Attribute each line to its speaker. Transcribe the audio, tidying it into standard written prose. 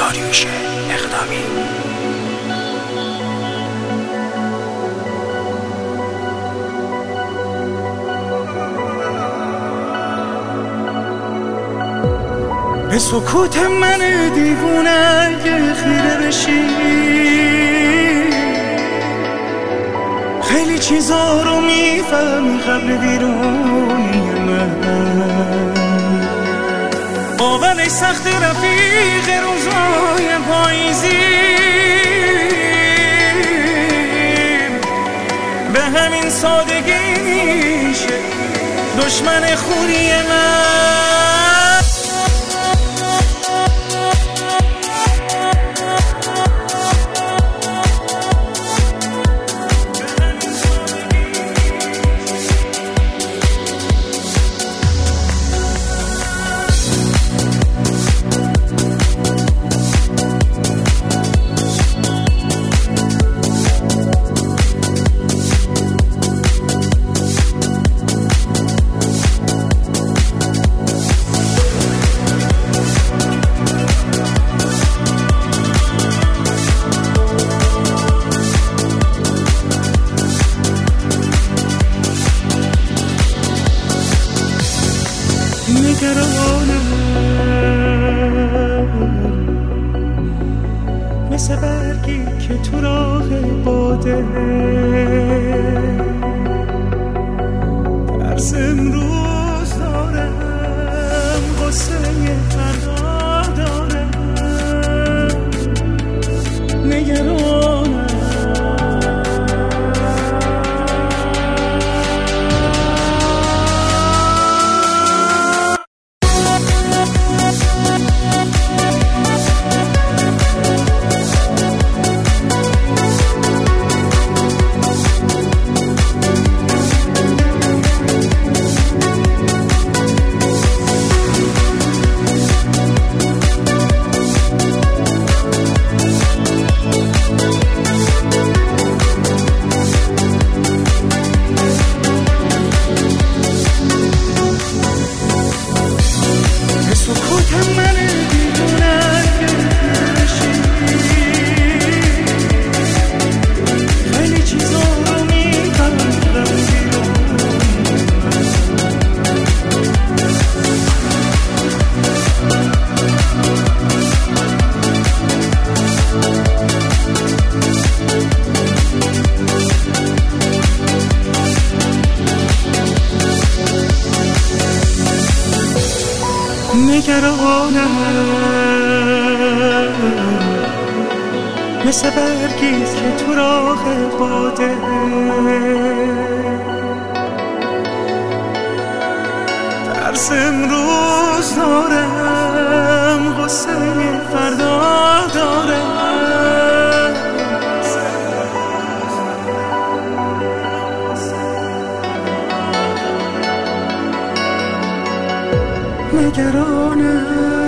Speaker 1: داریوش اقدامی.
Speaker 2: به سکوت من دیوونه اگه خیره بشی، خیلی چیزا رو میفهمی قبل ویرونی من. باورش سخت رفیق روزای پاییزی، به همین سادگی میشه دشمن خوری من. نگرانم مثل برگی که تو راه باده، ترس امروز دارم، غصه فردا دارم. نگرانم مثل برگیست که تو راه باده، ترس امروز دارم، غصه فردا دارم. نگرانم